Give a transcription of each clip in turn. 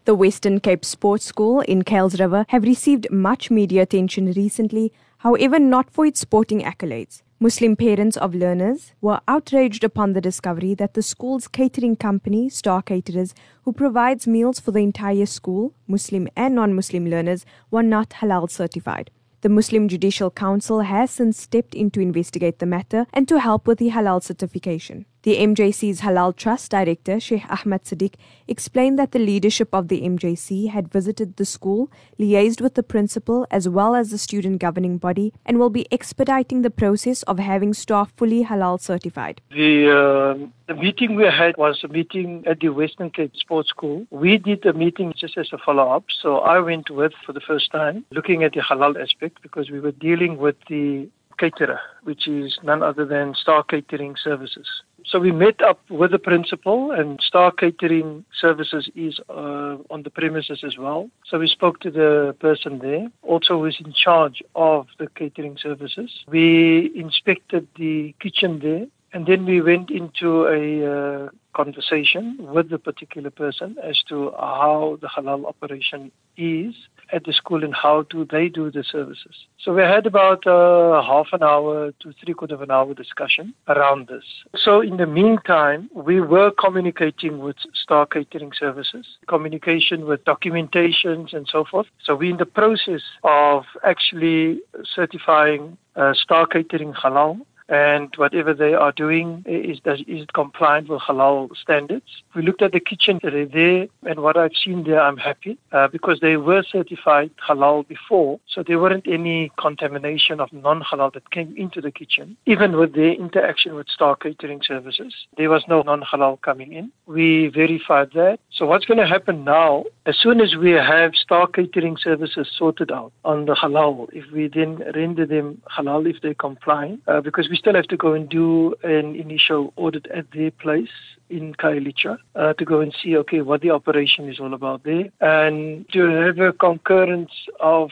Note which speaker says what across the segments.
Speaker 1: The Western Cape Sports School in Kuils River have received much media attention recently, however not for its sporting accolades. Muslim parents of learners were outraged upon the discovery that the school's catering company, Star Caterers, who provides meals for the entire school, Muslim and non-Muslim learners, were not halal certified. The Muslim Judicial Council has since stepped in to investigate the matter and to help with the halal certification. The MJC's Halal Trust Director, Sheikh Ahmed Siddiq, explained that the leadership of the MJC had visited the school, liaised with the principal as well as the student governing body, and will be expediting the process of having staff fully halal certified.
Speaker 2: The meeting we had was a meeting at the Western Cape Sports School. We did the meeting just as a follow-up, so I went with for the first time, looking at the halal aspect, because we were dealing with the caterer, which is none other than Star Catering Services. So we met up with the principal, and Star Catering Services is on the premises as well. So we spoke to the person there, also who is in charge of the catering services. We inspected the kitchen there, and then we went into a conversation with the particular person as to how the halal operation is at the school and how do they do the services. So we had about half an hour to three-quarter of an hour discussion around this. So in the meantime, we were communicating with Star Catering Services, communication with documentations and so forth. So we're in the process of actually certifying Star Catering Halal, and whatever they are doing is compliant with halal standards. We looked at the kitchen there, and what I've seen there, I'm happy because they were certified halal before, so there weren't any contamination of non-halal that came into the kitchen. Even with their interaction with Star Catering Services, there was no non-halal coming in. We verified that. So what's going to happen now, as soon as we have Star Catering Services sorted out on the halal, if we then render them halal if they comply, because we still have to go and do an initial audit at their place in Khayelitsha to go and see, okay, what the operation is all about there, and to have a concurrence of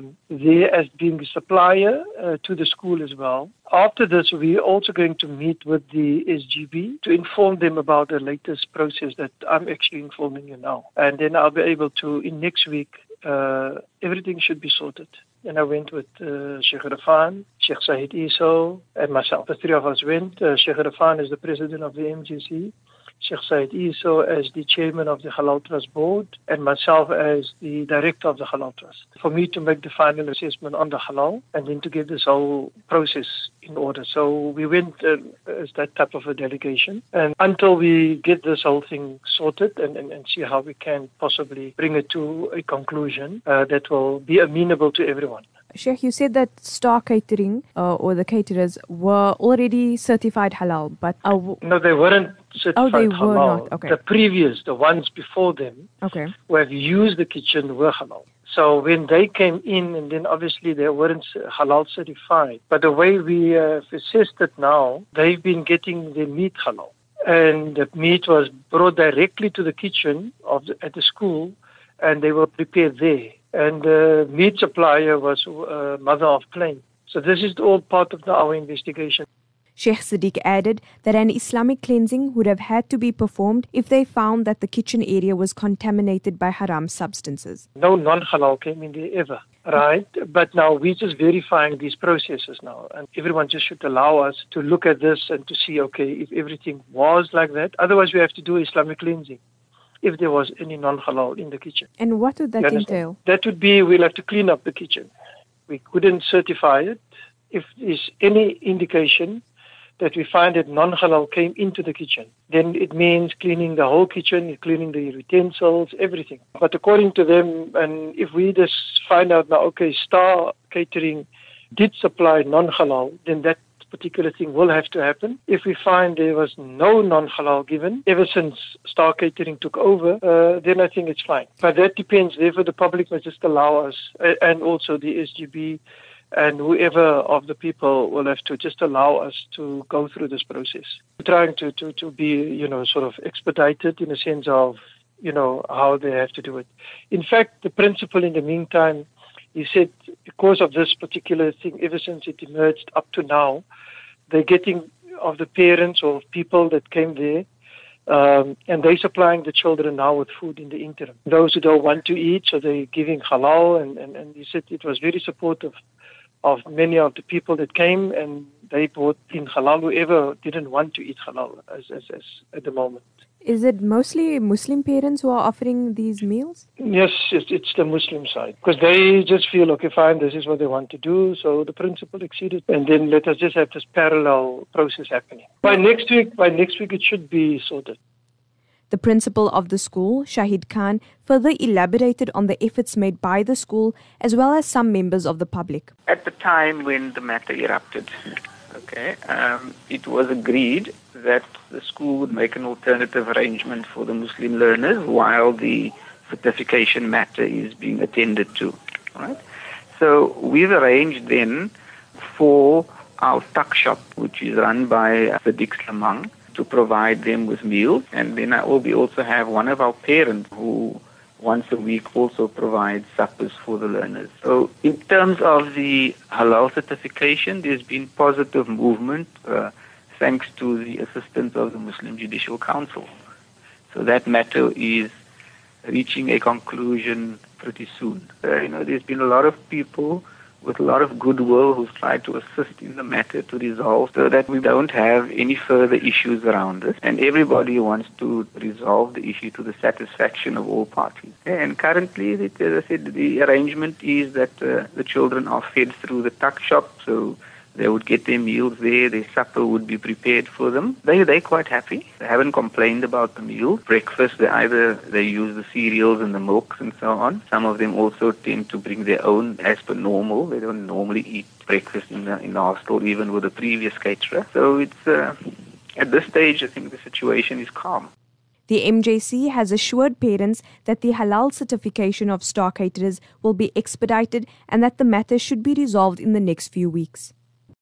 Speaker 2: there as being the supplier to the school as well. After this, we're also going to meet with the SGB to inform them about the latest process that I'm actually informing you now. And then I'll be able to, in next week, everything should be sorted. And I went with Sheikh Rafan, Sheikh Said Iso, and myself. The three of us went. Sheikh Rafan is the president of the MJC, Sheikh Said Iso as the chairman of the Halal Trust board, and myself as the director of the Halal Trust, for me to make the final assessment on the halal and then to get this whole process in order. So we went as that type of a delegation, and until we get this whole thing sorted and see how we can possibly bring it to a conclusion that will be amenable to everyone.
Speaker 1: Sheikh, you said that Star Catering or the caterers were already certified halal, but...
Speaker 2: No, they weren't certified
Speaker 1: they
Speaker 2: halal.
Speaker 1: Were not. Okay.
Speaker 2: The ones before them,
Speaker 1: okay,
Speaker 2: who have used the kitchen were halal. So when they came in, and then obviously they weren't halal certified, but the way we have assessed it now, they've been getting the meat halal. And the meat was brought directly to the kitchen at the school, and they were prepared there. And the meat supplier was Mother of Plain. So this is all part of our investigation.
Speaker 1: Sheikh Siddiq added that an Islamic cleansing would have had to be performed if they found that the kitchen area was contaminated by haram substances.
Speaker 2: No non-halal came in there ever, right? But now we're just verifying these processes now, and everyone just should allow us to look at this and to see, okay, if everything was like that. Otherwise, we have to do Islamic cleansing if there was any non-halal in the kitchen.
Speaker 1: And what would that entail?
Speaker 2: That would be, we'll have to clean up the kitchen. We couldn't certify it. If there's any indication that we find that non-halal came into the kitchen, then it means cleaning the whole kitchen, cleaning the utensils, everything. But according to them, and if we just find out now, okay, Star Catering did supply non-halal, then that particular thing will have to happen. If we find there was no non-halal given ever since Star Catering took over, then I think it's fine. But that depends. Therefore, the public must just allow us, and also the SGB and whoever of the people will have to just allow us to go through this process. We're trying to be, sort of expedited in a sense of, how they have to do it. In fact, the principal in the meantime, he said because of this particular thing, ever since it emerged up to now, they're getting of the parents or people that came there, And they're supplying the children now with food in the interim. Those who don't want to eat, so they're giving halal, and he said it was very supportive of many of the people that came, and they brought in halal whoever didn't want to eat halal as at the moment.
Speaker 1: Is it mostly Muslim parents who are offering these meals?
Speaker 2: Yes, it's the Muslim side. Because they just feel, okay, fine, this is what they want to do. So the principle exceeded. And then let us just have this parallel process happening. By next week, it should be sorted.
Speaker 1: The principal of the school, Shahid Khan, further elaborated on the efforts made by the school as well as some members of the public.
Speaker 3: At the time when the matter erupted, it was agreed that the school would make an alternative arrangement for the Muslim learners while the certification matter is being attended to. Right? So we've arranged then for our tuck shop, which is run by Sadiq Slamang, to provide them with meals. And then we also have one of our parents who once a week also provides suppers for the learners. So in terms of the halal certification, there's been positive movement thanks to the assistance of the Muslim Judicial Council. So that matter is reaching a conclusion pretty soon. There's been a lot of people with a lot of goodwill who's tried to assist in the matter to resolve so that we don't have any further issues around this. And everybody wants to resolve the issue to the satisfaction of all parties. And currently, as I said, the arrangement is that the children are fed through the tuck shop, so they would get their meals there, their supper would be prepared for them. They're quite happy. They haven't complained about the meal. Breakfast, they use the cereals and the milks and so on. Some of them also tend to bring their own as per normal. They don't normally eat breakfast in the hostel, even with the previous caterer. So it's at this stage, I think the situation is calm.
Speaker 1: The MJC has assured parents that the halal certification of star caterers will be expedited and that the matter should be resolved in the next few weeks.